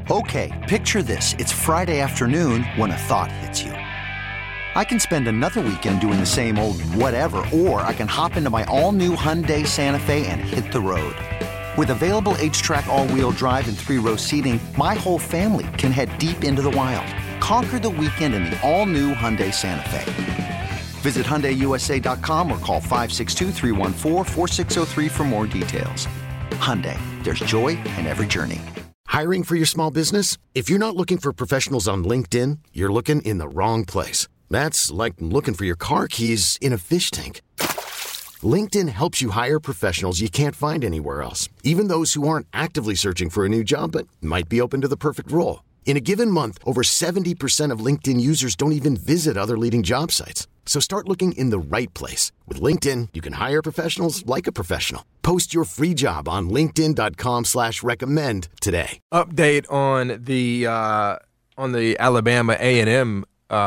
Okay, picture this. It's Friday afternoon when a thought hits you. I can spend another weekend doing the same old whatever, or I can hop into my all-new Hyundai Santa Fe and hit the road. With available H-Track all-wheel drive and 3-row seating, my whole family can head deep into the wild. Conquer the weekend in the all-new Hyundai Santa Fe. Visit HyundaiUSA.com or call 562-314-4603 for more details. Hyundai, there's joy in every journey. Hiring for your small business? If you're not looking for professionals on LinkedIn, you're looking in the wrong place. That's like looking for your car keys in a fish tank. LinkedIn helps you hire professionals you can't find anywhere else, even those who aren't actively searching for a new job but might be open to the perfect role. In a given month, over 70% of LinkedIn users don't even visit other leading job sites. So start looking in the right place. With LinkedIn, you can hire professionals like a professional. Post your free job on linkedin.com/recommend today. Update on the Alabama A&M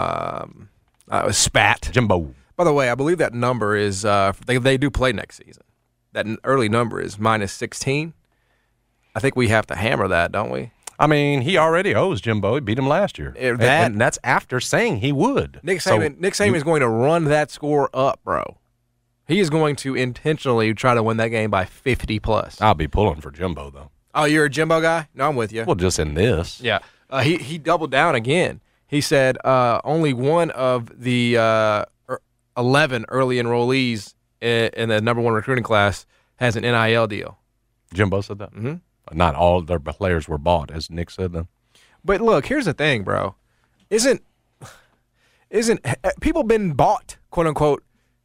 spat. Jimbo. By the way, I believe that number is they do play next season. That early number is -16. I think we have to hammer that, don't we? I mean, he already owes Jimbo. He beat him last year. And that's after saying he would. Nick Saban is going to run that score up, bro. He is going to intentionally try to win that game by 50+. I'll be pulling for Jimbo, though. Oh, you're a Jimbo guy? No, I'm with you. Well, just in this. Yeah. He doubled down again. He said only one of the 11 early enrollees in the number one recruiting class has an NIL deal. Jimbo said that? Mm-hmm. Not all their players were bought, as Nick said then. But look, here's the thing, bro. Isn't people been bought, quote unquote,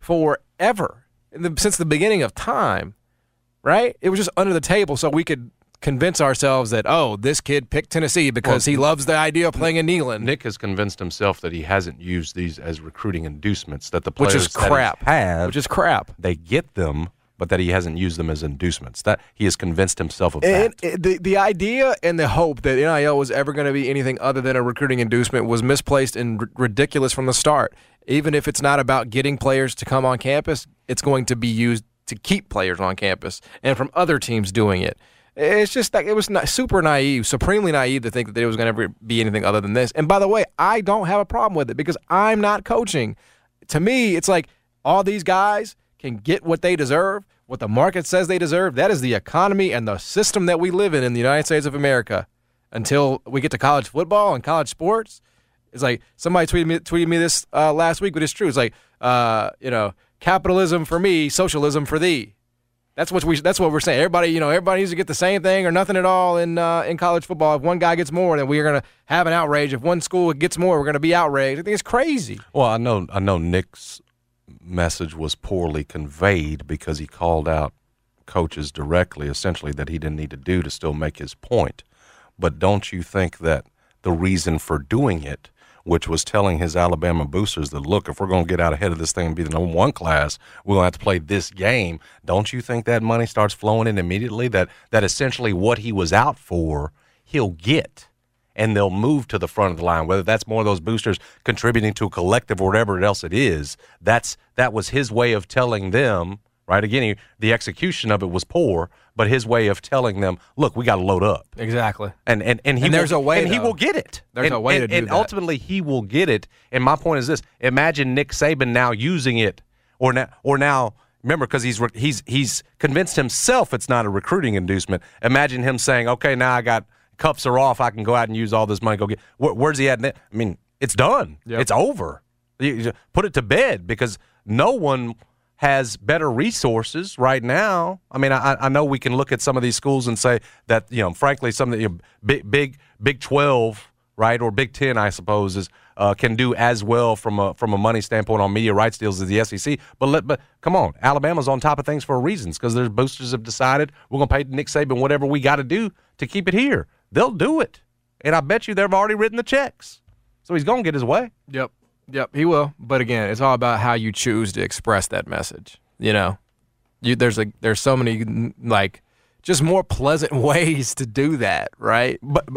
forever since the beginning of time, right? It was just under the table so we could convince ourselves that, oh, this kid picked Tennessee because he loves the idea of playing in Neyland. Nick has convinced himself that he hasn't used these as recruiting inducements, that the players which is crap. Which is crap. They get them, but that he hasn't used them as inducements. That he has convinced himself of that. And the idea and the hope that NIL was ever going to be anything other than a recruiting inducement was misplaced and ridiculous from the start. Even if it's not about getting players to come on campus, it's going to be used to keep players on campus and from other teams doing it. It's just like it was super naive, supremely naive to think that it was going to ever be anything other than this. And by the way, I don't have a problem with it because I'm not coaching. To me, it's like all these guys can get what they deserve, what the market says they deserve. That is the economy and the system that we live in the United States of America. Until we get to college football and college sports, it's like somebody tweeted me this last week, but it's true. It's like capitalism for me, socialism for thee. That's what we're saying. Everybody needs to get the same thing or nothing at all in college football. If one guy gets more, then we're going to have an outrage. If one school gets more, we're going to be outraged. I think it's crazy. Well, I know Nick's message was poorly conveyed because he called out coaches directly, essentially, that he didn't need to do to still make his point. But don't you think that the reason for doing it, which was telling his Alabama boosters that, look, if we're going to get out ahead of this thing and be the number one class, we're going to have to play this game. Don't you think that money starts flowing in immediately, that essentially what he was out for, he'll get, and they'll move to the front of the line, whether that's more of those boosters contributing to a collective or whatever else it is. That was his way of telling them, right? Again, the execution of it was poor, but his way of telling them, look, we got to load up. Exactly. And there's a way, and he will get it. There's a way to do that. And ultimately, he will get it. And my point is this: imagine Nick Saban now using it, or now. Remember, because he's convinced himself it's not a recruiting inducement. Imagine him saying, "Okay, now I got cuffs are off. I can go out and use all this money. Go get." Where's he at? I mean, it's done. Yep. It's over. You put it to bed because no one has better resources right now. I mean, I know we can look at some of these schools and say that, frankly, some of the Big 12, right, or Big 10, I suppose, can do as well from a money standpoint on media rights deals as the SEC. But come on, Alabama's on top of things for a reason, because their boosters have decided we're going to pay Nick Saban whatever we got to do to keep it here. They'll do it, and I bet you they've already written the checks. So he's going to get his way. Yep, he will. But again, it's all about how you choose to express that message. There's so many just more pleasant ways to do that, right? But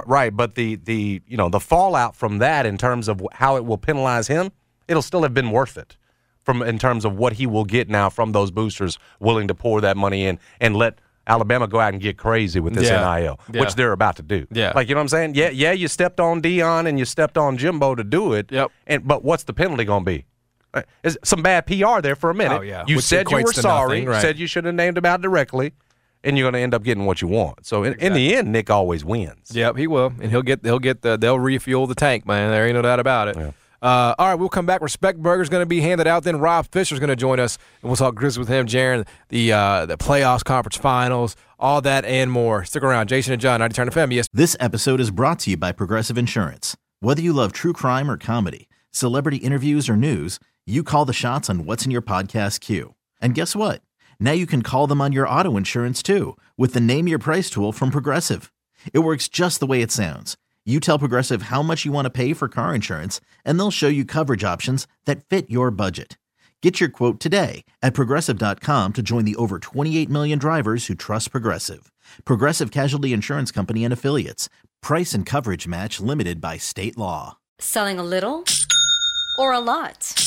the fallout from that in terms of how it will penalize him, it'll still have been worth it. In terms of what he will get now from those boosters willing to pour that money in and let Alabama go out and get crazy with this NIL, which they're about to do. Yeah. Like, you know what I'm saying? Yeah, you stepped on Deion and you stepped on Jimbo to do it. Yep. But what's the penalty going to be? Is some bad PR there for a minute. Oh, yeah. You Which said you equates were to sorry, nothing, right. said you should have named him out directly, and you're going to end up getting what you want. So in the end, Nick always wins. Yep, he will, and they'll refuel the tank, man. There ain't no doubt about it. Yeah. All right, we'll come back. Respect Burger's going to be handed out. Then Rob Fisher's going to join us, and we'll talk Grizzlies with him, Jaron, the playoffs, conference finals, all that and more. Stick around. Jason and John, 90 Turn FM. Yes. This episode is brought to you by Progressive Insurance. Whether you love true crime or comedy, celebrity interviews or news, you call the shots on what's in your podcast queue. And guess what? Now you can call them on your auto insurance too with the Name Your Price tool from Progressive. It works just the way it sounds. You tell Progressive how much you want to pay for car insurance, and they'll show you coverage options that fit your budget. Get your quote today at Progressive.com to join the over 28 million drivers who trust Progressive. Progressive Casualty Insurance Company and Affiliates. Price and coverage match limited by state law. Selling a little or a lot?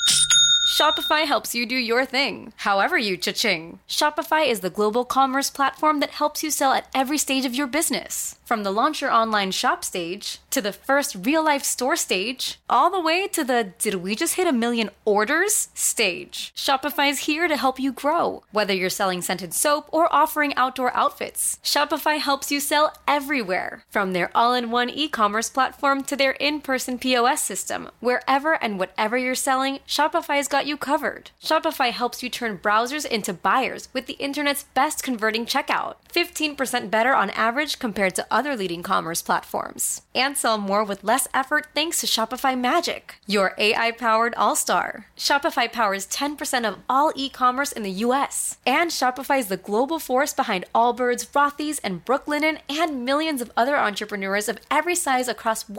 Shopify helps you do your thing, however you cha-ching. Shopify is the global commerce platform that helps you sell at every stage of your business. From the launch your online shop stage, to the first real-life store stage, all the way to the did we just hit 1 million orders stage. Shopify's here to help you grow. Whether you're selling scented soap or offering outdoor outfits, Shopify helps you sell everywhere. From their all-in-one e-commerce platform to their in-person POS system, wherever and whatever you're selling, Shopify's got you covered. Shopify helps you turn browsers into buyers with the internet's best converting checkout. 15% better on average compared to other leading commerce platforms. And sell more with less effort thanks to Shopify Magic, your AI-powered all-star. Shopify powers 10% of all e-commerce in the U.S. And Shopify is the global force behind Allbirds, Rothy's, and Brooklinen, and millions of other entrepreneurs of every size across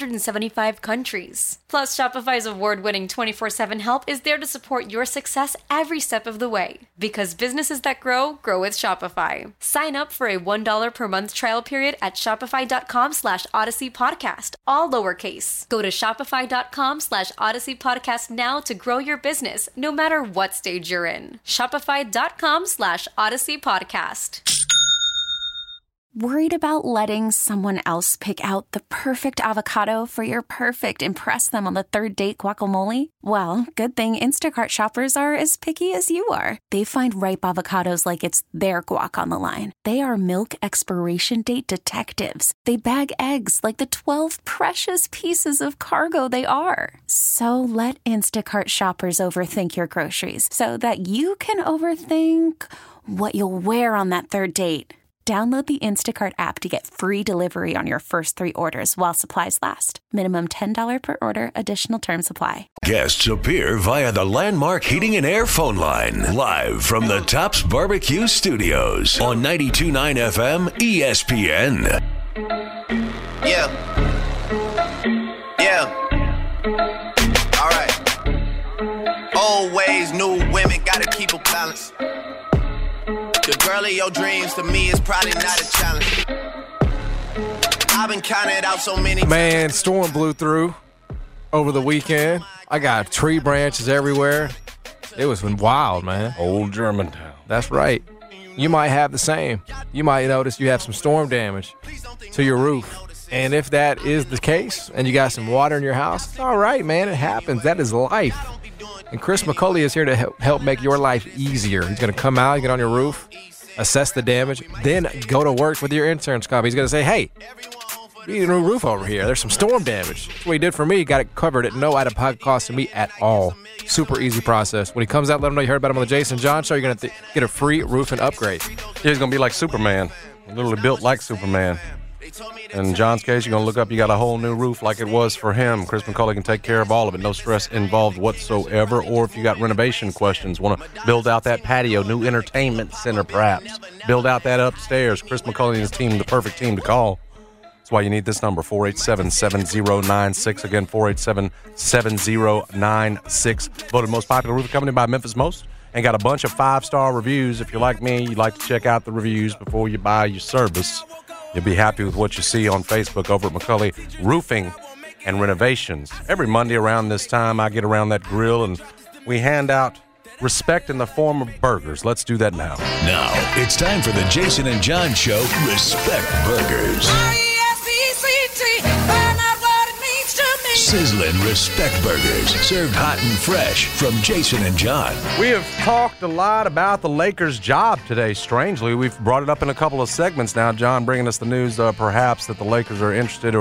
175 countries. Plus, Shopify's award-winning 24/7 help is there to support your success every step of the way. Because businesses that grow with Shopify. Sign up for a $1 per month trial period at shopify.com/Odyssey Podcast, all lowercase. Go to shopify.com/Odyssey Podcast now to grow your business, no matter what stage you're in. Shopify.com/Odyssey Podcast. Worried about letting someone else pick out the perfect avocado for your perfect impress them on the third date guacamole? Well, good thing Instacart shoppers are as picky as you are. They find ripe avocados like it's their guac on the line. They are milk expiration date detectives. They bag eggs like the 12 precious pieces of cargo they are. So let Instacart shoppers overthink your groceries so that you can overthink what you'll wear on that third date. Download the Instacart app to get free delivery on your first 3 orders while supplies last. Minimum $10 per order. Additional terms apply. Guests appear via the Landmark Heating and Air phone line. Live from the Tops Barbecue Studios on 92.9 FM ESPN. Yeah. All right. Old ways, new women, gotta keep a balance. The girl of your dreams to me is probably not a challenge. I've been counted out so many times. Man, storm blew through over the weekend. I got tree branches everywhere. It was wild, man. Old Germantown. That's right. You might have the same. You might notice you have some storm damage to your roof. And if that is the case and you got some water in your house, it's all right, man. It happens. That is life. And Chris McCulley is here to help make your life easier. He's going to come out, get on your roof, assess the damage, then go to work with your insurance company. He's going to say, hey, you need a new roof over here. There's some storm damage. That's what he did for me. He got it covered at no out-of-pocket cost to me at all. Super easy process. When he comes out, let him know you heard about him on the Jason John Show. You're going to get a free roofing upgrade. Yeah, he's going to be like Superman. Literally built like Superman. In John's case, you're going to look up, you got a whole new roof like it was for him. Chris McCulley can take care of all of it. No stress involved whatsoever. Or if you got renovation questions, want to build out that patio, new entertainment center perhaps, build out that upstairs, Chris McCulley and his team, the perfect team to call. That's why you need this number, 487-7096. Again, 487-7096. Voted most popular roofing company by Memphis Most. And got a bunch of 5-star reviews. If you're like me, you like to check out the reviews before you buy your service. You'll be happy with what you see on Facebook over at McCulley Roofing and Renovations. Every Monday around this time, I get around that grill and we hand out respect in the form of burgers. Let's do that now. Now, it's time for the Jason and John Show Respect Burgers. Sizzling Respect Burgers, served hot and fresh from Jason and John. We have talked a lot about the Lakers' job today, strangely. We've brought it up in a couple of segments now. John bringing us the news, perhaps, that the Lakers are interested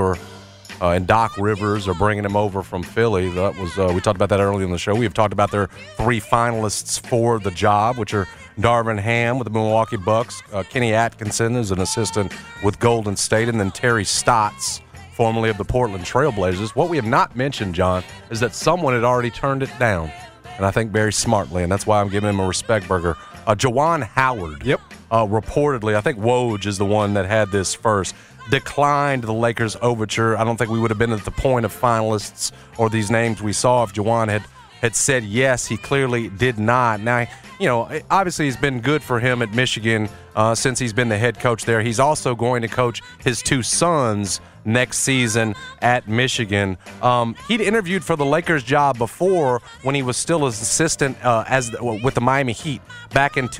in Doc Rivers or bringing him over from Philly. That was we talked about that earlier in the show. We have talked about their 3 finalists for the job, which are Darvin Ham with the Milwaukee Bucks, Kenny Atkinson is an assistant with Golden State, and then Terry Stotts, formerly of the Portland Trail Blazers. What we have not mentioned, John, is that someone had already turned it down, and I think very smartly, and that's why I'm giving him a respect burger. Juwan Howard, reportedly, I think Woj is the one that had this first, declined the Lakers' overture. I don't think we would have been at the point of finalists or these names we saw if Juwan had said yes. He clearly did not. Now, obviously he's been good for him at Michigan since he's been the head coach there. He's also going to coach his 2 sons next season at Michigan. He'd interviewed for the Lakers job before when he was still an assistant with the Miami Heat back in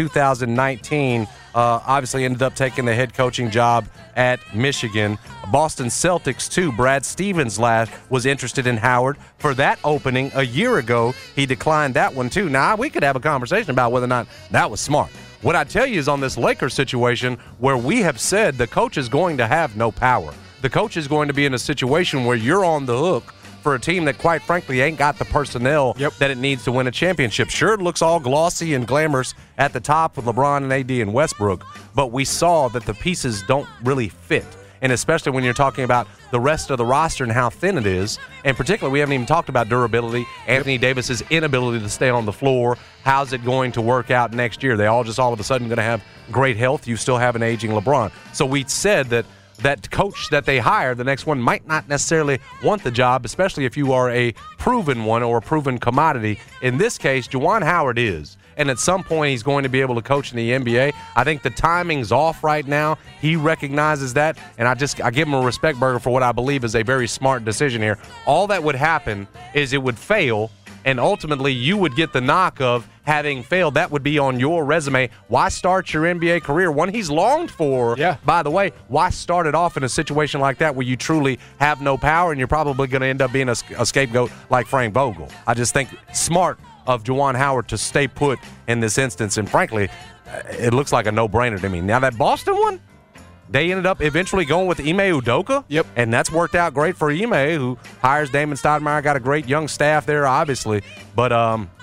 2019. Obviously ended up taking the head coaching job at Michigan. Boston Celtics, too. Brad Stevens was interested in Howard for that opening a year ago. He declined that one, too. Now, we could have a conversation about whether or not that was smart. What I tell you is on this Lakers situation where we have said the coach is going to have no power. The coach is going to be in a situation where you're on the hook for a team that, quite frankly, ain't got the personnel that it needs to win a championship. Sure, it looks all glossy and glamorous at the top with LeBron and AD and Westbrook, but we saw that the pieces don't really fit. And especially when you're talking about the rest of the roster and how thin it is. And particularly, we haven't even talked about durability, Anthony Davis's inability to stay on the floor. How's it going to work out next year? They all of a sudden going to have great health. You still have an aging LeBron. So we said that coach that they hire, the next one, might not necessarily want the job, especially if you are a proven one or a proven commodity. In this case, Juwan Howard is. And at some point, he's going to be able to coach in the NBA. I think the timing's off right now. He recognizes that, and I give him a respect burger for what I believe is a very smart decision here. All that would happen is it would fail, and ultimately you would get the knock of having failed. That would be on your resume. Why start your NBA career, one he's longed for, by the way? Why start it off in a situation like that where you truly have no power and you're probably going to end up being a scapegoat like Frank Vogel? I just think smart of Juwan Howard to stay put in this instance, and frankly, it looks like a no-brainer to me. Now, that Boston one, they ended up eventually going with Ime Udoka. And that's worked out great for Ime, who hires Damon Stoudemire. Got a great young staff there, obviously. But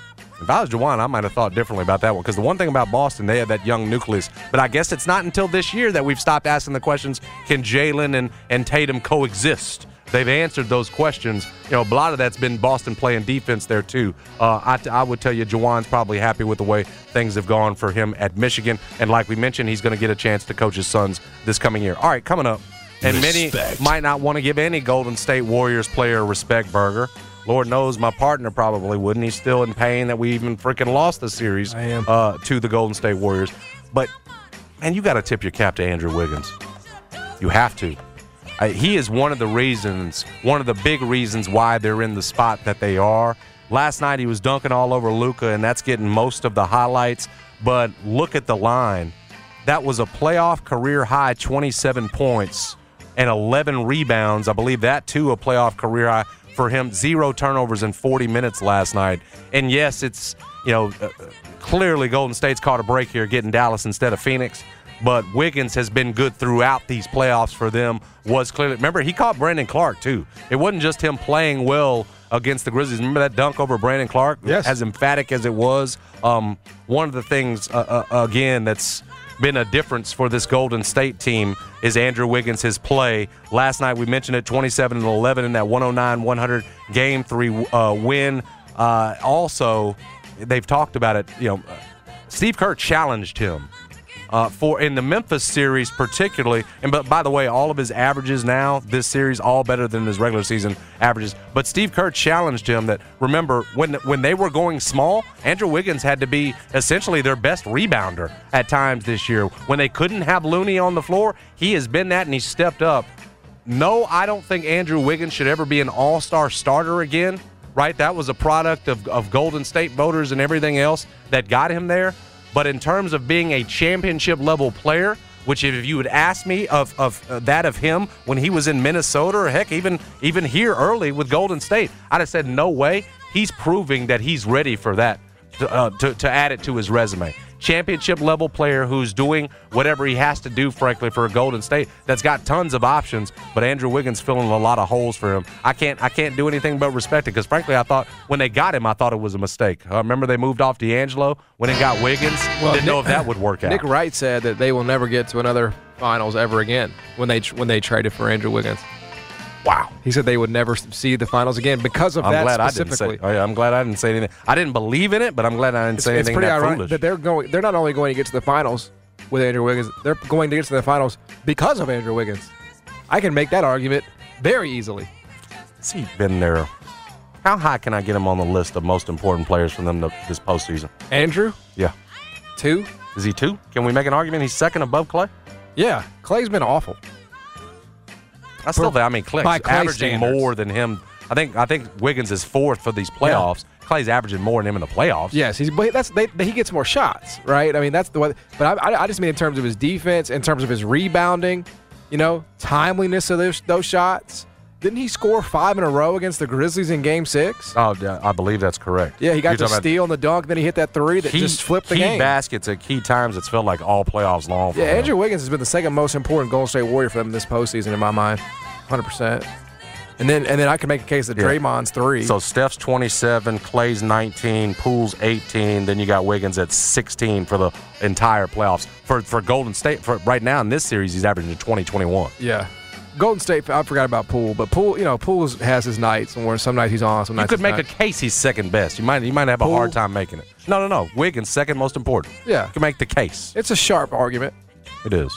if I was Juwan, I might have thought differently about that one, because the one thing about Boston, they had that young nucleus. But I guess it's not until this year that we've stopped asking the questions, can Jalen and Tatum coexist? They've answered those questions. A lot of that's been Boston playing defense there, too. I would tell you Juwan's probably happy with the way things have gone for him at Michigan. And like we mentioned, he's going to get a chance to coach his sons this coming year. All right, coming up. And many might not want to give any Golden State Warriors player a respect burger. Lord knows my partner probably wouldn't. He's still in pain that we even freaking lost the series to the Golden State Warriors. But, man, you got to tip your cap to Andrew Wiggins. You have to. He is one of the big reasons why they're in the spot that they are. Last night he was dunking all over Luka, and that's getting most of the highlights. But look at the line. That was a playoff career high 27 points and 11 rebounds. I believe that, too, a playoff career high for him. 0 turnovers in 40 minutes last night. And, yes, it's, clearly Golden State's caught a break here getting Dallas instead of Phoenix. But Wiggins has been good throughout these playoffs for them. Remember, he caught Brandon Clark, too. It wasn't just him playing well against the Grizzlies. Remember that dunk over Brandon Clark? Yes. As emphatic as it was. One of the things, again, that's been a difference for this Golden State team is Andrew Wiggins, his play. Last night, we mentioned it, 27 and 11 in that 109-100 Game 3 win. Also, they've talked about it. Steve Kerr challenged him. In the Memphis series particularly, but by the way, all of his averages now, this series, all better than his regular season averages. But Steve Kerr challenged him that, remember, when they were going small, Andrew Wiggins had to be essentially their best rebounder at times this year. When they couldn't have Looney on the floor, he has been that, and he's stepped up. No, I don't think Andrew Wiggins should ever be an all-star starter again, right? That was a product of Golden State voters and everything else that got him there. But in terms of being a championship-level player, which if you had asked me of that of him when he was in Minnesota, or heck, even here early with Golden State, I'd have said, no way. He's proving that he's ready for that, to add it to his resume. Championship-level player who's doing whatever he has to do, frankly, for a Golden State that's got tons of options, but Andrew Wiggins filling a lot of holes for him. I can't do anything but respect it, because, frankly, I thought when they got him, I thought it was a mistake. Remember they moved off D'Angelo when it got Wiggins? Didn't know if that would work out. Nick Wright said that they will never get to another finals ever again when they traded for Andrew Wiggins. Wow. He said they would never see the finals again because of that specifically. I'm glad I didn't say anything. I didn't believe in it, but I'm glad I didn't say anything. It's pretty ironic foolish. that they're not only going to get to the finals with Andrew Wiggins, they're going to get to the finals because of Andrew Wiggins. I can make that argument very easily. Has he been there? How high can I get him on the list of most important players for them this postseason? Andrew? Yeah. 2? Is he 2? Can we make an argument he's second above Clay? Yeah. Clay's been awful. Clay's averaging standards. more than him. I think Wiggins is 4th for these playoffs. Yeah. Clay's averaging more than him in the playoffs. Yes, he gets more shots, right? I mean, that's the way. But I just mean in terms of his defense, in terms of his rebounding, timeliness of those shots. Didn't he score 5 in a row against the Grizzlies in Game 6? Oh, yeah, I believe that's correct. Yeah, he got the steal and the dunk, then he hit that 3 that just flipped the game. Key baskets at key times. It's felt like all playoffs long for him. Andrew Wiggins has been the second most important Golden State Warrior for them this postseason in my mind, 100%. And then I can make a case that Draymond's 3. So Steph's 27, Clay's 19, Poole's 18. Then you got Wiggins at 16 for the entire playoffs. For Golden State, for right now in this series, he's averaging 20-21. Yeah. Golden State, I forgot about Poole, but Poole has his nights where some nights he's on, some nights you could make a case he's second best. You might have a hard time making it. No. Wiggins second most important. Yeah, you can make the case. It's a sharp argument. It is.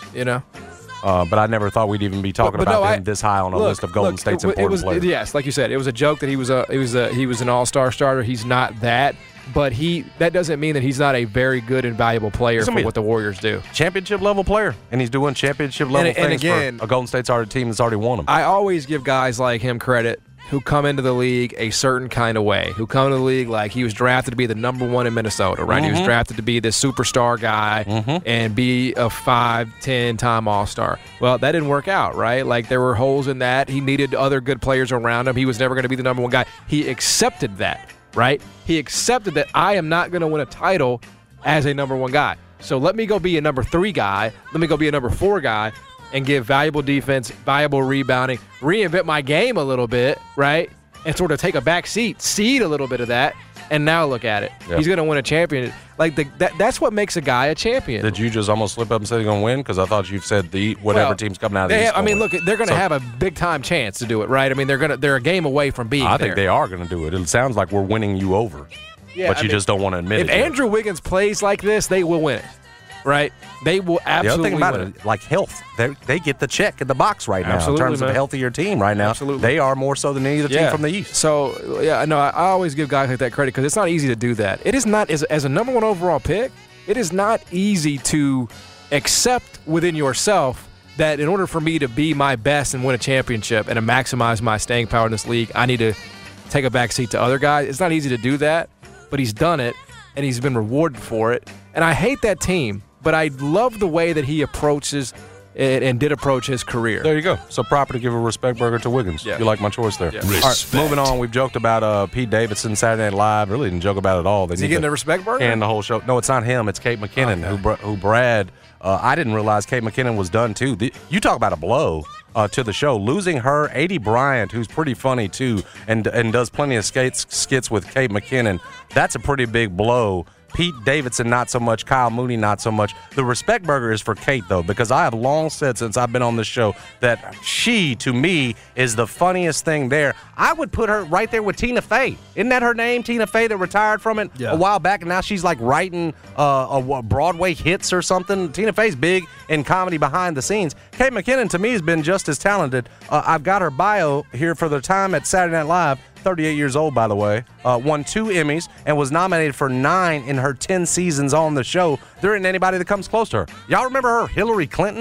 But I never thought we'd even be talking about him this high on a list of Golden State's important players. Yes, like you said, it was a joke that he was an all-star starter. He's not that. But that doesn't mean that he's not a very good and valuable player for what the Warriors do. Championship-level player, and he's doing championship-level things for a Golden State's team that's already won them. I always give guys like him credit who come into the league a certain kind of way, who come into the league like he was drafted to be the number 1 in Minnesota, right? Mm-hmm. He was drafted to be this superstar guy and be a 5-10-time All-Star. Well, that didn't work out, right? Like there were holes in that. He needed other good players around him. He was never going to be the number 1 guy. He accepted that. Right? He accepted that I am not going to win a title as a number 1 guy. So let me go be a number 3 guy. Let me go be a number 4 guy and give valuable defense, valuable rebounding, reinvent my game a little bit, right? And sort of take a back seat, seed a little bit of that, and now look at it. Yep. He's going to win a champion. Like that's what makes a guy a champion. Did you just almost slip up and say they're going to win? Because I thought you said whatever team's coming out of the East. Look, they're going to have a big time chance to do it, right? I mean, they're a game away from being. I think they are going to do it. It sounds like we're winning you over, but you just don't want to admit it. If Andrew Wiggins plays like this, they will win it. Right? They will absolutely win. The other thing about it, like health, they get the check in the box right now in terms of a healthier team right now. Absolutely. They are more so than any other team from the East. So, I always give guys like that credit because it's not easy to do that. It is not, as a number 1 overall pick, it is not easy to accept within yourself that in order for me to be my best and win a championship and to maximize my staying power in this league, I need to take a back seat to other guys. It's not easy to do that, but he's done it, and he's been rewarded for it. And I hate that team. But I love the way that he approaches it and did approach his career. There you go. So proper to give a respect burger to Wiggins. Yeah. You like my choice there. Yeah. All right, moving on. We've joked about Pete Davidson, Saturday Night Live. Really didn't joke about it at all. Is he getting a respect burger? And the whole show. No, it's not him. It's Kate McKinnon, who Brad. I didn't realize Kate McKinnon was done, too. You talk about a blow to the show. Losing her, Adie Bryant, who's pretty funny, too, and does plenty of skits with Kate McKinnon. That's a pretty big blow. Pete Davidson, not so much. Kyle Mooney, not so much. The respect burger is for Kate, though, because I have long said since I've been on this show that she, to me, is the funniest thing there. I would put her right there with Tina Fey. Isn't that her name, Tina Fey, that retired from it a while back, and now she's like writing Broadway hits or something? Tina Fey's big in comedy behind the scenes. Kate McKinnon, to me, has been just as talented. I've got her bio here for the time at Saturday Night Live. 38 years old, by the way, won 2 Emmys and was nominated for 9 in her 10 seasons on the show. There isn't anybody that comes close to her. Y'all remember her, Hillary Clinton?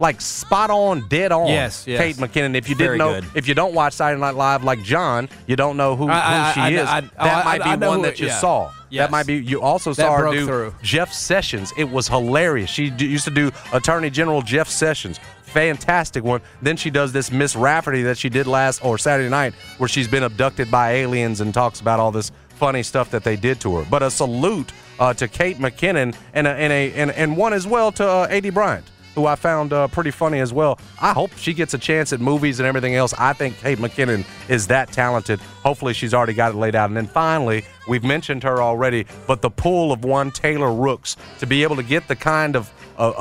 like spot on, dead on. Yes. Kate McKinnon. If you Very didn't know, good. if you don't watch Saturday Night Live like John, you don't know who she is. That might be one that you saw. Yes. That might be. You also That saw her broke do through. Jeff Sessions. It was hilarious. She used to do Attorney General Jeff Sessions. Fantastic one. Then she does this Miss Rafferty that she did Saturday night, where she's been abducted by aliens and talks about all this funny stuff that they did to her. But a salute to Kate McKinnon and one as well to A.D. Bryant, who I found pretty funny as well. I hope she gets a chance at movies and everything else. I think Kate McKinnon is that talented. Hopefully she's already got it laid out. And then finally, we've mentioned her already, but the pull of one Taylor Rooks to be able to get the kind of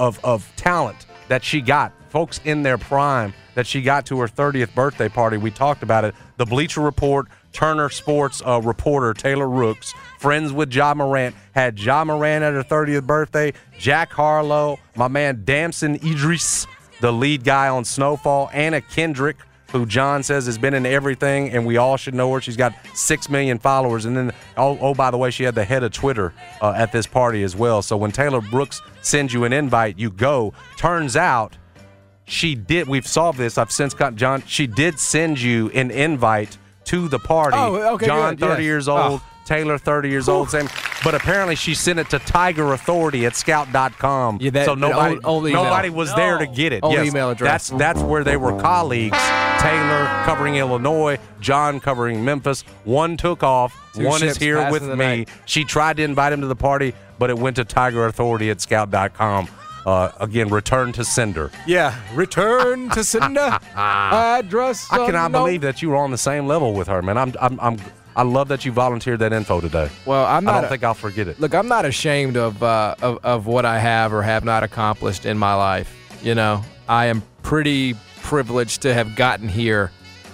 talent that she got, folks in their prime, that she got to her 30th birthday party. We talked about it. The Bleacher Report, Turner Sports reporter Taylor Rooks, friends with Ja Morant, had Ja Morant at her 30th birthday, Jack Harlow, my man Damson Idris, the lead guy on Snowfall, Anna Kendrick, who John says has been in everything, and we all should know her. She's got 6 million followers. And then, by the way, she had the head of Twitter at this party as well. So when Taylor Rooks sends you an invite, you go. Turns out she did. We've solved this. I've since got John. She did send you an invite to the party. Oh, okay, John, good, 30 yes. years old. Taylor, 30 years old. Same. But apparently she sent it to Tiger Authority at Scout.com. Yeah, so nobody, old email. nobody was there to get it. Old Yes, email address. That's where they were colleagues. Taylor covering Illinois, John covering Memphis. One took off. Two One is ships here passing with the me. night. She tried to invite him to the party, but it went to Tiger Authority at Scout.com. Again, return to sender. Yeah, return to sender. Address. I cannot unknown. believe that you were on the same level with her, man. I love that you volunteered that info today. Well, I don't think I'll forget it. Look, I'm not ashamed of what I have or have not accomplished in my life. You know, I am pretty privileged to have gotten here,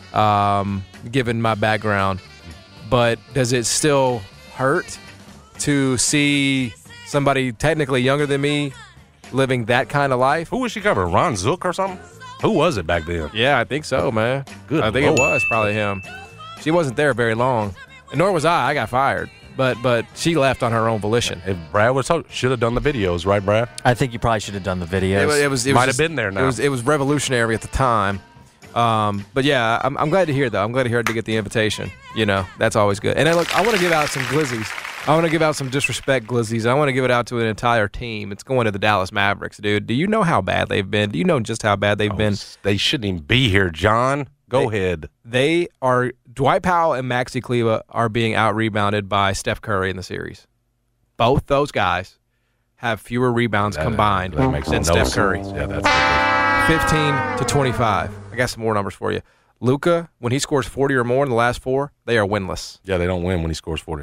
given my background. But does it still hurt to see somebody technically younger than me living that kind of life? Who was she covering? Ron Zook or something? Who was it back then? Yeah, I think so, man. Good I think Lord. it was probably him. She wasn't there very long, and nor was I. I got fired, but she left on her own volition. If Brad was told, should have done the videos, right, Brad? I think you probably should have done the videos. It was Might just- have been there now. It was revolutionary at the time. But yeah, I'm glad to hear though. I'm glad to hear to get the invitation. You know, that's always good. And look, I want to give out some glizzies. I want to give out some disrespect glizzies. I want to give it out to an entire team. It's going to the Dallas Mavericks, dude. Do you know how bad they've been? Do you know just how bad they've been? They shouldn't even be here, John. Go ahead. They are. Dwight Powell and Maxi Kleber are being out-rebounded by Steph Curry in the series. Both those guys have fewer rebounds combined That makes than no Steph sense. Curry. Yeah, that's 15 to 25. I got some more numbers for you. Luka, when he scores 40 or more in the last four, they are winless. yeah. They don't win when he scores 40.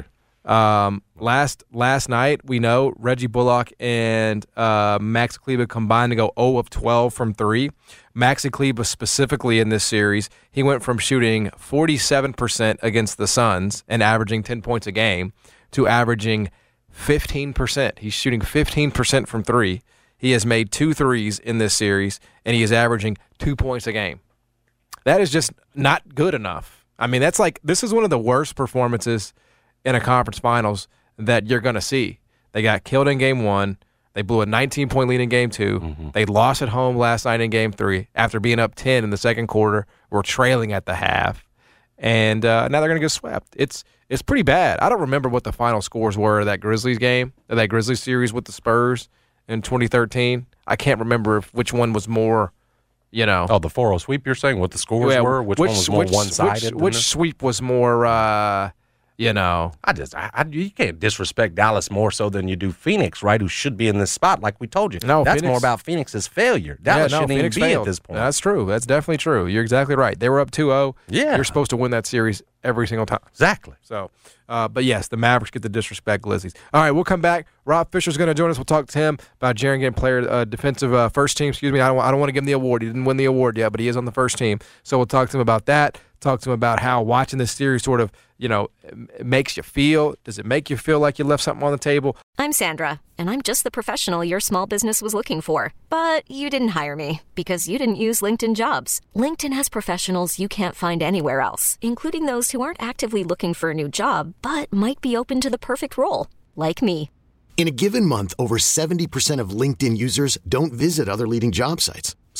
Last night, we know Reggie Bullock and Maxi Kleber combined to go 0 of 12 from 3. Maxi Kleber specifically in this series, he went from shooting 47% against the Suns and averaging 10 points a game to averaging 15%. He's shooting 15% from 3. He has made 2 threes in this series, and he is averaging 2 points a game. That is just not good enough. I mean, this is one of the worst performances in a conference finals that you're going to see. They got killed in game 1. They blew a 19-point lead in game 2. Mm-hmm. They lost at home last night in game 3 after being up 10 in the second quarter. We're trailing at the half. And now they're going to get swept. It's pretty bad. I don't remember what the final scores were of that Grizzlies game, of that Grizzlies series with the Spurs in 2013. I can't remember which one was more, you know. Oh, the 4-0 sweep you're saying? What the scores were? Which one was more one-sided? Which sweep was more, you know. You can't disrespect Dallas more so than you do Phoenix, right? Who should be in this spot, like we told you. No, that's Phoenix, more about Phoenix's failure. Dallas shouldn't Phoenix even be failed. at this point. That's true. That's definitely true. You're exactly right. They were up 2-0. Yeah. You're supposed to win that series every single time. Exactly. So, but yes, the Mavericks get the disrespect glizzies. All right, we'll come back. Rob Fisher's going to join us. We'll talk to him about Jaren getting player defensive first team. Excuse me. I don't want to give him the award. He didn't win the award yet, but he is on the first team. So we'll talk to him about that. Talk to him about how watching this series sort of, you know, makes you feel. Does it make you feel like you left something on the table? I'm Sandra, and I'm just the professional your small business was looking for. But you didn't hire me because you didn't use LinkedIn Jobs. LinkedIn has professionals you can't find anywhere else, including those who aren't actively looking for a new job, but might be open to the perfect role, like me. In a given month, over 70% of LinkedIn users don't visit other leading job sites. So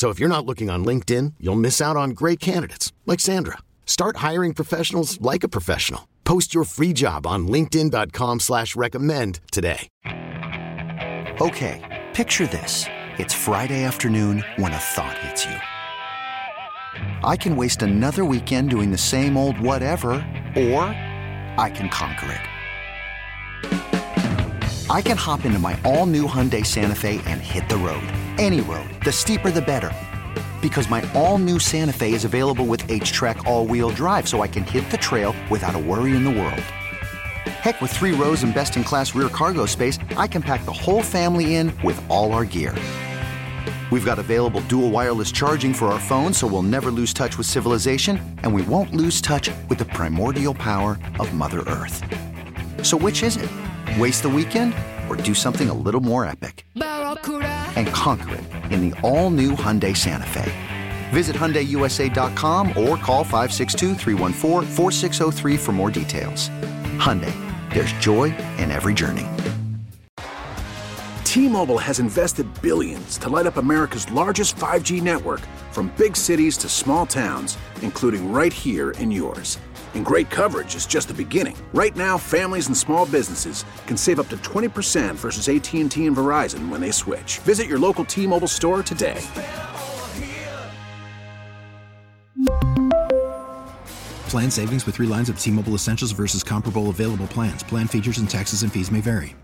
So if you're not looking on LinkedIn, you'll miss out on great candidates like Sandra. Start hiring professionals like a professional. Post your free job on linkedin.com/recommend today. Okay, picture this. It's Friday afternoon when a thought hits you. I can waste another weekend doing the same old whatever, or I can conquer it. I can hop into my all-new Hyundai Santa Fe and hit the road. Any road. The steeper, the better. Because my all-new Santa Fe is available with H-Track all-wheel drive, so I can hit the trail without a worry in the world. Heck, with 3 rows and best-in-class rear cargo space, I can pack the whole family in with all our gear. We've got available dual wireless charging for our phones, so we'll never lose touch with civilization, and we won't lose touch with the primordial power of Mother Earth. So which is it? Waste the weekend or do something a little more epic? And conquer it in the all-new Hyundai Santa Fe. Visit HyundaiUSA.com or call 562-314-4603 for more details. Hyundai, there's joy in every journey. T-Mobile has invested billions to light up America's largest 5G network, from big cities to small towns, including right here in yours. And great coverage is just the beginning. Right now, families and small businesses can save up to 20% versus AT&T and Verizon when they switch. Visit your local T-Mobile store today. Plan savings with 3 lines of T-Mobile Essentials versus comparable available plans. Plan features and taxes and fees may vary.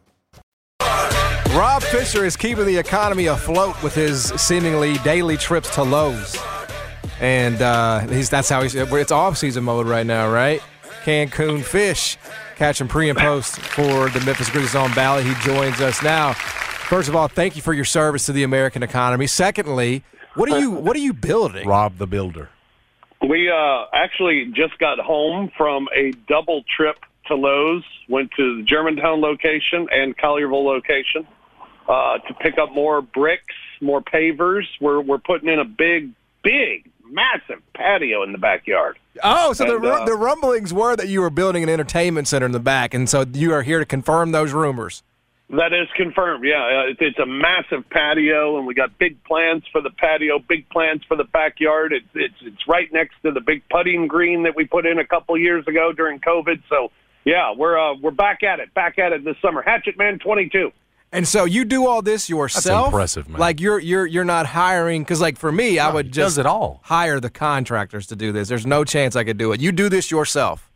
Rob Fisher is keeping the economy afloat with his seemingly daily trips to Lowe's. And that's how it's off-season mode right now, right? Cancun Fish catching pre and post for the Memphis Grizzlies on Bally. He joins us now. First of all, thank you for your service to the American economy. Secondly, what are you building? Rob the Builder. We actually just got home from a double trip to Lowe's. Went to the Germantown location and Collierville location to pick up more bricks, more pavers. We're putting in a big, massive patio in the backyard. Oh, so the rumblings were that you were building an entertainment center in the back, and so you are here to confirm those rumors. That is confirmed, yeah. It's a massive patio, and we got big plans for the patio, big plans for the backyard. It's right next to the big putting green that we put in a couple years ago during COVID. So, yeah, we're back at it this summer. Hatchet Man 22. And so you do all this yourself? That's impressive, man. Like you're not hiring, because like for me, I would just does it all. Hire the contractors to do this. There's no chance I could do it. You do this yourself?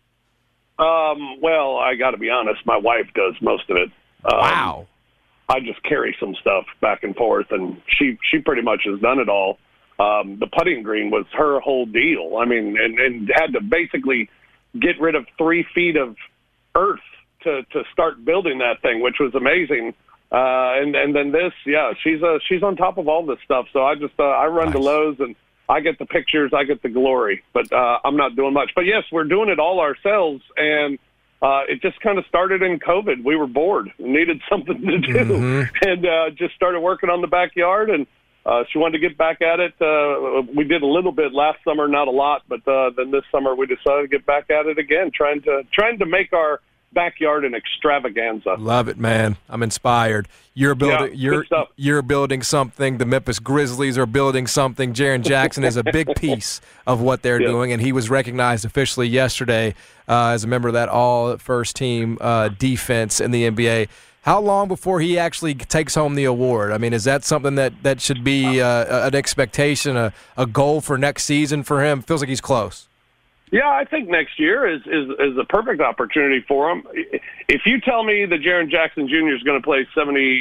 Well, I got to be honest. My wife does most of it. Wow. I just carry some stuff back and forth, and she pretty much has done it all. The putting green was her whole deal. I mean, and had to basically get rid of 3 feet of earth to start building that thing, which was amazing. And then this, yeah, she's on top of all this stuff. So I just I run to Lowe's and I get the pictures, I get the glory, but I'm not doing much. But yes, we're doing it all ourselves, and it just kind of started in COVID. We were bored, needed something to do, and just started working on the backyard. And she wanted to get back at it. We did a little bit last summer, not a lot, but then this summer we decided to get back at it again, trying to make our backyard an extravaganza. Love it, man. I'm inspired. You're building you're building something. The Memphis Grizzlies are building something. Jaren Jackson is a big piece of what they're doing, and he was recognized officially yesterday as a member of that all first team defense in the NBA. How long before he actually takes home the award? I mean, is that something that should be an expectation, a goal for next season for him? Feels like he's close. Yeah, I think next year is a perfect opportunity for him. If you tell me that Jaren Jackson Jr. is going to play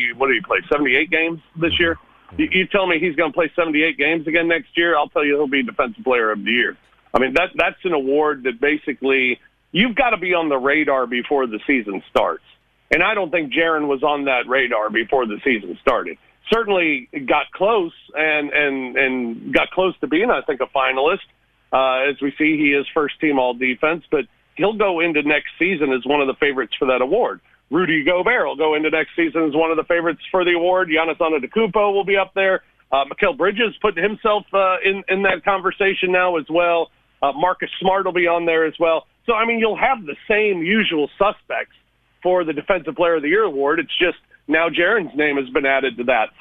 78 games this year? You tell me he's going to play 78 games again next year, I'll tell you he'll be Defensive Player of the Year. I mean, that's an award that basically you've got to be on the radar before the season starts. And I don't think Jaren was on that radar before the season started. Certainly got close and got close to being, I think, a finalist. As we see, he is first-team all-defense, but he'll go into next season as one of the favorites for that award. Rudy Gobert will go into next season as one of the favorites for the award. Giannis Antetokounmpo will be up there. Mikal Bridges putting himself in that conversation now as well. Marcus Smart will be on there as well. So, I mean, you'll have the same usual suspects for the Defensive Player of the Year award. It's just now Jaren's name has been added to that. So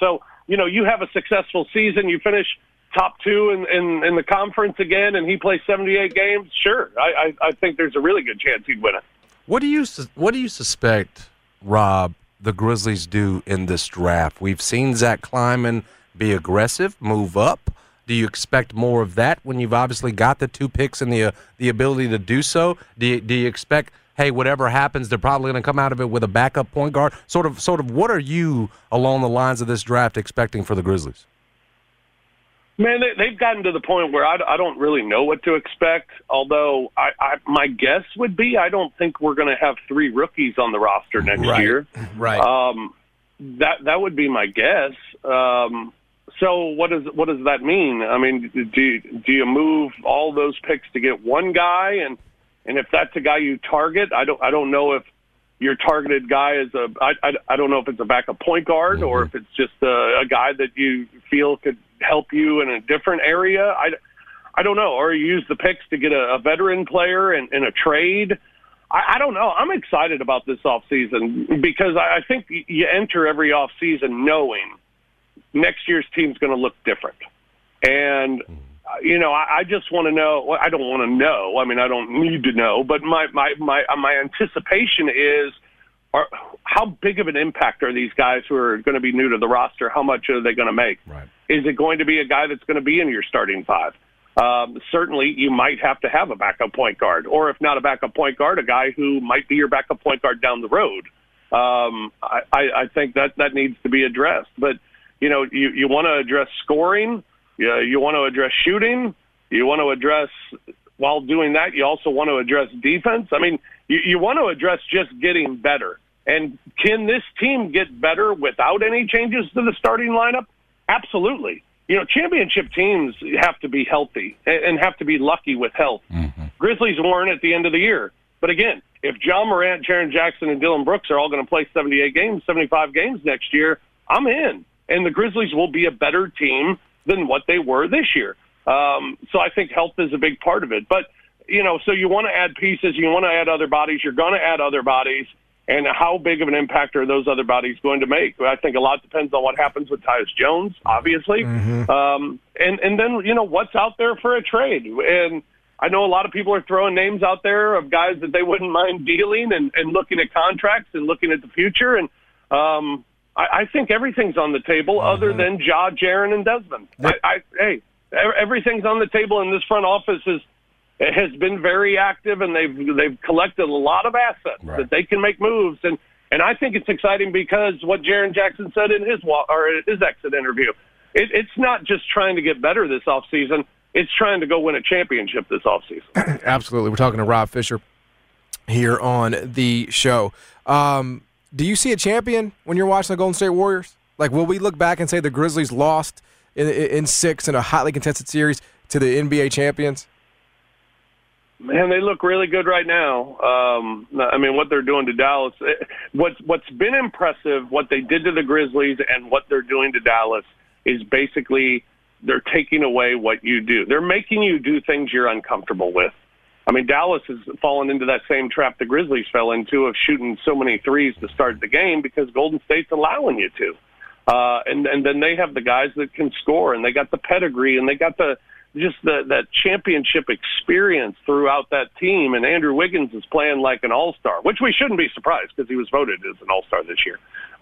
you have a successful season, you finish top 2 in the conference again, and he plays 78 games, sure. I think there's a really good chance he'd win it. What do you suspect, Rob, the Grizzlies do in this draft? We've seen Zach Kleiman be aggressive, move up. Do you expect more of that when you've obviously got the 2 picks and the ability to do so? Do you expect, hey, whatever happens, they're probably going to come out of it with a backup point guard? Sort of. What are you along the lines of this draft expecting for the Grizzlies? Man, they've gotten to the point where I don't really know what to expect, although my guess would be I don't think we're going to have 3 rookies on the roster next year. Right. That would be my guess. So what does that mean? I mean, do you move all those picks to get one guy, and if that's a guy you target, I don't know if your targeted guy is I don't know if it's a backup point guard or if it's just a guy that you feel could help you in a different area. I don't know. Or you use the picks to get a veteran player in a trade. I don't know. I'm excited about this offseason because I think you enter every offseason knowing next year's team's going to look different. And, I just want to know. Well, I don't want to know. I mean, I don't need to know. But my anticipation is, how big of an impact are these guys who are going to be new to the roster? How much are they going to make? Right. Is it going to be a guy that's going to be in your starting 5? Certainly, you might have to have a backup point guard, or if not a backup point guard, a guy who might be your backup point guard down the road. I think that needs to be addressed. But you want to address scoring, you want to address shooting, you want to address. While doing that, you also want to address defense. I mean, you want to address just getting better. And can this team get better without any changes to the starting lineup? Absolutely. Championship teams have to be healthy and have to be lucky with health. Mm-hmm. Grizzlies weren't at the end of the year. But again, if John Morant, Jaren Jackson, and Dillon Brooks are all going to play 78 games, 75 games next year, I'm in. And the Grizzlies will be a better team than what they were this year. So I think health is a big part of it. But, so you want to add pieces, you want to add other bodies, you're going to add other bodies, and how big of an impact are those other bodies going to make? I think a lot depends on what happens with Tyus Jones, obviously. Mm-hmm. And then, what's out there for a trade? And I know a lot of people are throwing names out there of guys that they wouldn't mind dealing and looking at contracts and looking at the future. And I think everything's on the table other than Ja, Jaren, and Desmond. Hey, everything's on the table, and this front office has been very active, and they've collected a lot of assets that they can make moves. And I think it's exciting because what Jaren Jackson said in his exit interview, it's not just trying to get better this offseason, it's trying to go win a championship this offseason. Absolutely. We're talking to Rob Fisher here on the show. Do you see a champion when you're watching the Golden State Warriors? Like, will we look back and say the Grizzlies lost in 6 in a hotly contested series to the NBA champions? Man, they look really good right now. I mean, what they're doing to Dallas. What's been impressive, what they did to the Grizzlies and what they're doing to Dallas is basically they're taking away what you do. They're making you do things you're uncomfortable with. I mean, Dallas has fallen into that same trap the Grizzlies fell into of shooting so many threes to start the game because Golden State's allowing you to. And then they have the guys that can score, and they got the pedigree, and they got that championship experience throughout that team. And Andrew Wiggins is playing like an all-star, which we shouldn't be surprised because he was voted as an all-star this year.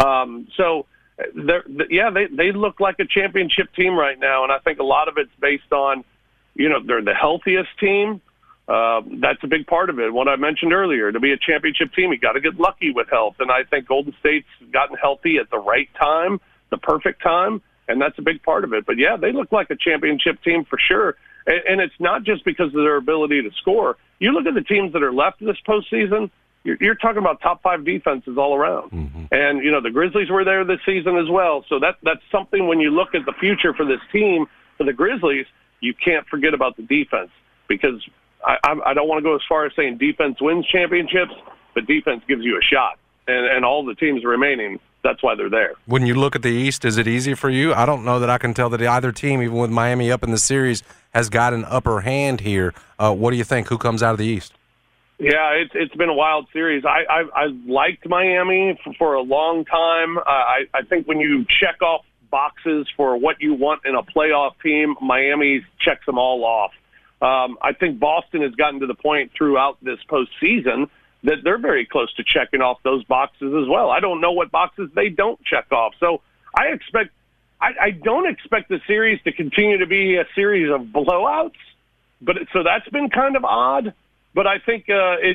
They look like a championship team right now, and I think a lot of it's based on, they're the healthiest team. That's a big part of it. What I mentioned earlier, to be a championship team, you got to get lucky with health. And I think Golden State's gotten healthy at the right time, the perfect time, and that's a big part of it. But yeah, they look like a championship team for sure. And it's not just because of their ability to score. You look at the teams that are left this postseason, you're talking about top 5 defenses all around. Mm-hmm. And, the Grizzlies were there this season as well. So that's something when you look at the future for this team, for the Grizzlies, you can't forget about the defense because I don't want to go as far as saying defense wins championships, but defense gives you a shot. And all the teams remaining, that's why they're there. When you look at the East, is it easy for you? I don't know that I can tell that either team, even with Miami up in the series, has got an upper hand here. What do you think? Who comes out of the East? Yeah, it's been a wild series. I liked Miami for a long time. I think when you check off boxes for what you want in a playoff team, Miami checks them all off. I think Boston has gotten to the point throughout this postseason that they're very close to checking off those boxes as well. I don't know what boxes they don't check off. So I don't expect the series to continue to be a series of blowouts, so that's been kind of odd. But I think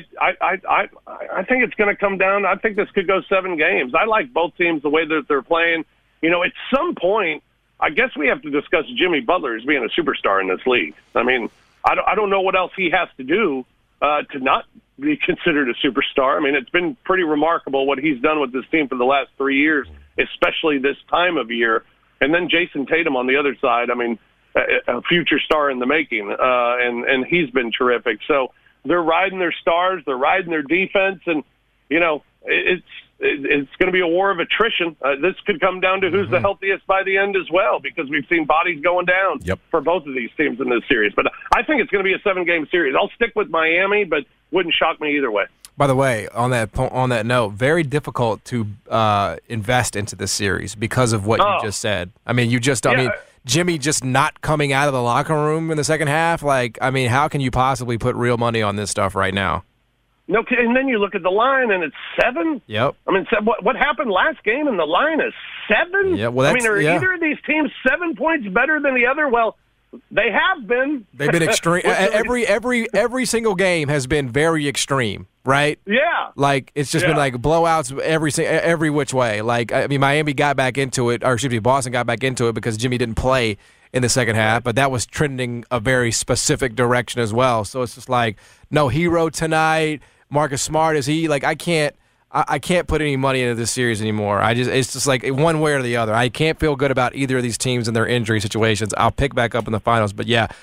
I think it's going to come down. I think this could go 7 games. I like both teams the way that they're playing. At some point, I guess we have to discuss Jimmy Butler as being a superstar in this league. I mean, I don't know what else he has to do to not be considered a superstar. I mean, it's been pretty remarkable what he's done with this team for the last 3 years, especially this time of year. And then Jason Tatum on the other side. I mean, a future star in the making, and he's been terrific. So they're riding their stars, they're riding their defense, and it's going to be a war of attrition. This could come down to who's the healthiest by the end as well, because we've seen bodies going down for both of these teams in this series. But I think it's going to be a 7-game series. I'll stick with Miami, but wouldn't shock me either way. By the way, on that note, very difficult to invest into this series because of what you just said. I mean, Jimmy just not coming out of the locker room in the second half. How can you possibly put real money on this stuff right now? No, and then you look at the line, and it's 7. Yep. I mean, what happened last game, and the line is 7? Yeah, well, are either of these teams 7 points better than the other? Well, they have been. They've been extreme. every single game has been very extreme, right? Yeah. It's just been blowouts every which way. Miami got back into it, or excuse me, Boston got back into it because Jimmy didn't play in the second half, but that was trending a very specific direction as well. So it's just no hero tonight. Marcus Smart, is he? I can't put any money into this series anymore. It's just one way or the other. I can't feel good about either of these teams and their injury situations. I'll pick back up in the finals, but yeah,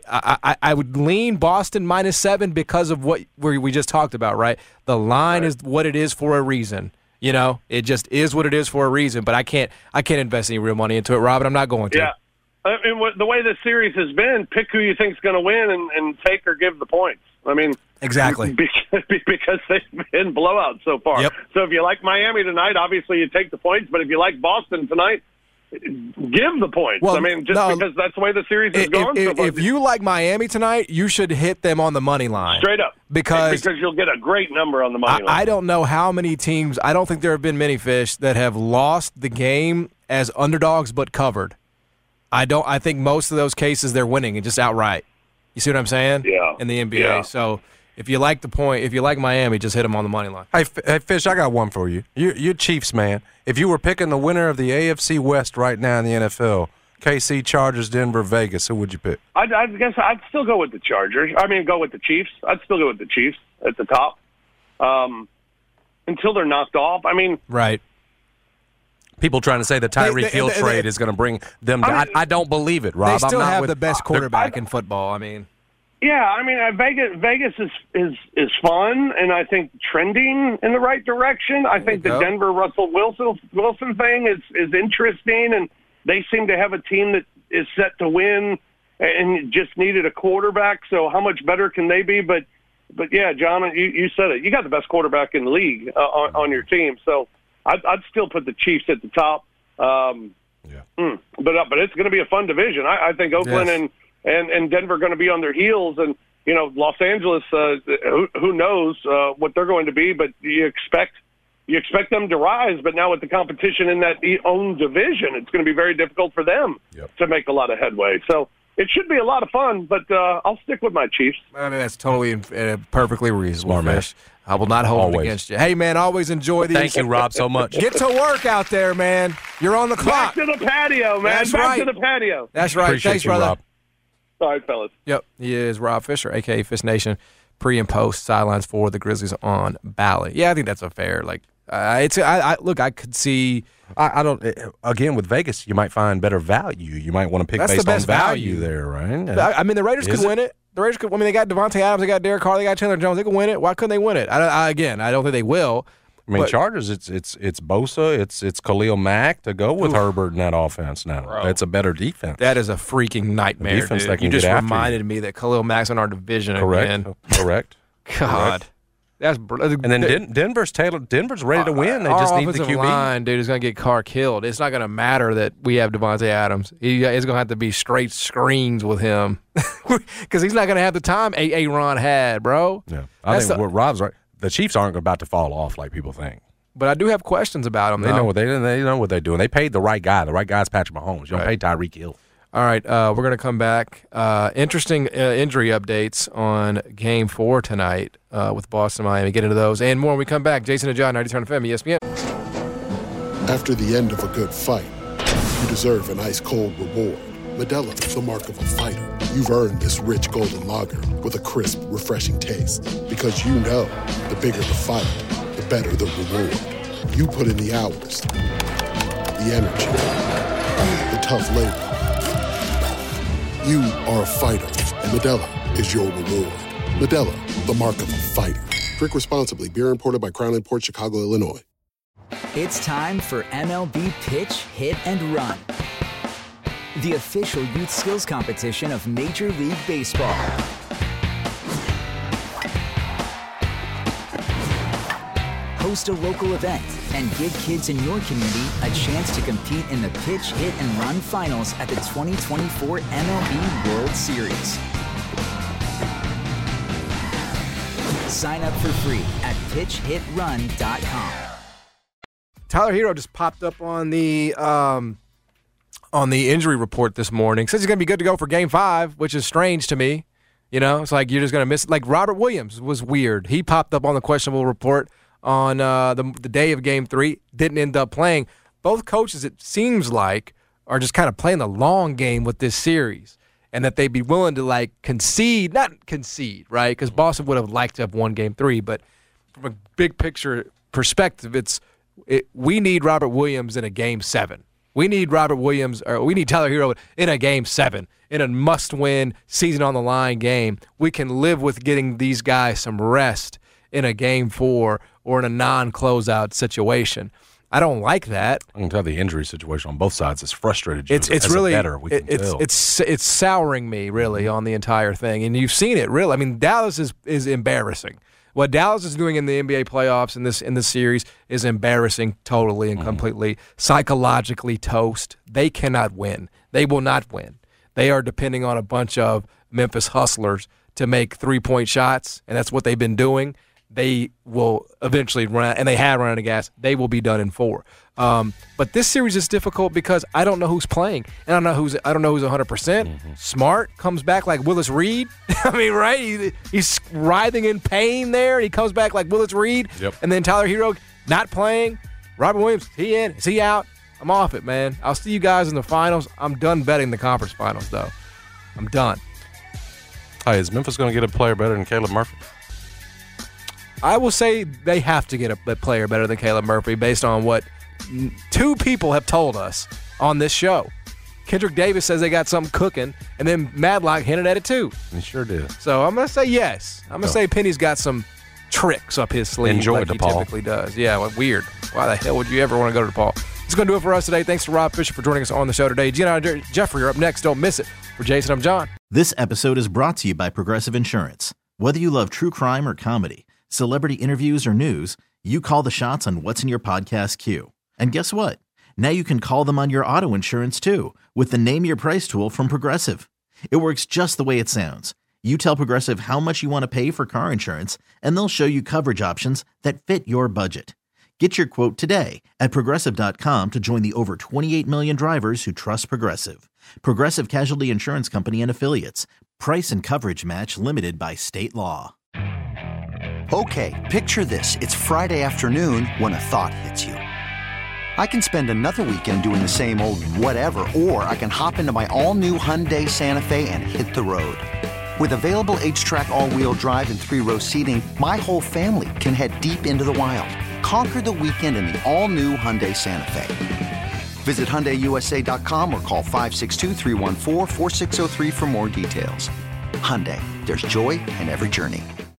I would lean Boston -7 because of what we just talked about, right? The line is what it is for a reason. It just is what it is for a reason. But I can't invest any real money into it, Rob, and I'm not going to. Yeah, the way this series has been, pick who you think's going to win and take or give the points. I mean, exactly, because they've been blowouts so far. Yep. So if you like Miami tonight, obviously you take the points. But if you like Boston tonight, give the points. Well, because that's the way the series has gone. If you like Miami tonight, you should hit them on the money line. Straight up. Because you'll get a great number on the money line. I don't know how many teams, I don't think there have been many fish that have lost the game as underdogs but covered. I think most of those cases they're winning and just outright. You see what I'm saying? Yeah. In the NBA. Yeah. So if you like Miami, just hit them on the money line. Hey, Fish, I got one for you. You're Chiefs, man. If you were picking the winner of the AFC West right now in the NFL, KC, Chargers, Denver, Vegas, who would you pick? I guess I'd still go with the Chargers. Go with the Chiefs. I'd still go with the Chiefs at the top until they're knocked off. Right. People trying to say the Tyreek Hill trade is going to bring them down. I don't believe it, Rob. They still have the best quarterback in football. Yeah, Vegas is fun, and I think trending in the right direction. I think the Denver Russell Wilson thing is interesting, and they seem to have a team that is set to win and just needed a quarterback. So how much better can they be? But yeah, John, you said it. You got the best quarterback in the league on your team, so I'd still put the Chiefs at the top. But it's going to be a fun division. I think Oakland and Denver are going to be on their heels, and Los Angeles. Who knows what they're going to be? But you expect them to rise. But now with the competition in that own division, it's going to be very difficult for them to make a lot of headway. So it should be a lot of fun. But I'll stick with my Chiefs. That's totally perfectly reasonable, Fish. I will not hold it against you. Hey, man, always enjoy these. Thank you, Rob, so much. Get to work out there, man. You're on the clock. Back to the patio, man. That's right. Back to the patio. That's right. Appreciate Thanks, you, brother. Rob. All right, fellas. Yep, he is Rob Fisher, a.k.a. Fish Nation, pre- and post sidelines for the Grizzlies on Bally. Yeah, I think that's a fair, I could see. I don't. Again, with Vegas, you might find better value. You might want to pick That's based the best on value there, right? The Raiders could win it. The Raiders could. They got Devontae Adams, they got Derek Carr, they got Chandler Jones. They could win it. Why couldn't they win it? I don't think they will. Chargers, it's Bosa, it's Khalil Mack to go with Herbert in that offense now. Bro. That's a better defense. That is a freaking nightmare, defense dude. That can You just get reminded me that Khalil Mack's in our division Correct. again. Correct. God. And then Denver's ready to win. They just need the QB. Line, dude, is going to get Carr killed. It's not going to matter that we have Devontae Adams. It's going to have to be straight screens with him because he's not going to have the time Aaron had, bro. Yeah, I think what Rob's right. The Chiefs aren't about to fall off like people think. But I do have questions about them. They know what they're doing. They paid the right guy. The right guy's Patrick Mahomes. You don't pay Tyreek Hill. All right, we're going to come back. Interesting injury updates on Game 4 tonight with Boston and Miami. Get into those and more when we come back. Jason and John, 90 FM, ESPN. After the end of a good fight, you deserve an ice-cold reward. Modelo is the mark of a fighter. You've earned this rich golden lager with a crisp, refreshing taste. Because you know, the bigger the fight, the better the reward. You put in the hours, the energy, the tough labor. You are a fighter, and Modelo is your reward. Modelo, the mark of a fighter. Drink responsibly. Beer imported by Crown Imports, Chicago, Illinois. It's time for MLB Pitch, Hit, and Run, the official youth skills competition of Major League Baseball. Host a local event and give kids in your community a chance to compete in the Pitch, Hit, and Run finals at the 2024 MLB World Series. Sign up for free at pitchhitrun.com. Tyler Hero just popped up on the injury report this morning. Says he's going to be good to go for Game 5, which is strange to me. You know, it's like you're just going to miss it. Like Robert Williams was weird. He popped up on the questionable report on the day of Game 3, didn't end up playing. Both coaches, it seems like, are just kind of playing the long game with this series, and that they'd be willing to, like, not concede, right? Because Boston would have liked to have won Game 3, but from a big picture perspective, we need Robert Williams in a Game 7. We need we need Tyler Hero in a Game 7, in a must-win, season-on-the-line game. We can live with getting these guys some rest in a Game 4 or in a non-closeout situation. I don't like that. I can tell the injury situation on both sides has frustrated you. It's really it's souring me really on the entire thing, and you've seen it really. I mean, Dallas is embarrassing. What Dallas is doing in the NBA playoffs in this series is embarrassing, totally and completely. Psychologically toast. They cannot win. They will not win. They are depending on a bunch of Memphis hustlers to make three-point shots, and that's what they've been doing. They will eventually run out, and they have run out of gas. They will be done in 4. But this series is difficult because I don't know who's playing, and I don't know who's 100%. Smart comes back like Willis Reed. I mean, right? He's writhing in pain there. He comes back like Willis Reed. Yep. And then Tyler Hero not playing. Robert Williams, is he in? Is he out? I'm off it, man. I'll see you guys in the finals. I'm done betting the conference finals, though. I'm done. Hey, is Memphis going to get a player better than Caleb Murphy? I will say they have to get a player better than Caleb Murphy based on what 2 people have told us on this show. Kendrick Davis says they got something cooking, and then Madlock hinted at it too. He sure did. So I'm going to say yes. I'm going to say Penny's got some tricks up his sleeve. Enjoy like DePaul. He typically does. Yeah, well, weird. Why the hell would you ever want to go to DePaul? It's going to do it for us today. Thanks to Rob Fisher for joining us on the show today. Gina and Jeffrey are up next. Don't miss it. For Jason, I'm John. This episode is brought to you by Progressive Insurance. Whether you love true crime or comedy, celebrity interviews or news, you call the shots on what's in your podcast queue. And guess what? Now you can call them on your auto insurance too with the Name Your Price tool from Progressive. It works just the way it sounds. You tell Progressive how much you want to pay for car insurance, and they'll show you coverage options that fit your budget. Get your quote today at Progressive.com to join the over 28 million drivers who trust Progressive. Progressive Casualty Insurance Company and Affiliates. Price and coverage match limited by state law. Okay, picture this. It's Friday afternoon when a thought hits you. I can spend another weekend doing the same old whatever, or I can hop into my all-new Hyundai Santa Fe and hit the road. With available H-Track all-wheel drive and 3-row seating, my whole family can head deep into the wild. Conquer the weekend in the all-new Hyundai Santa Fe. Visit HyundaiUSA.com or call 562-314-4603 for more details. Hyundai, there's joy in every journey.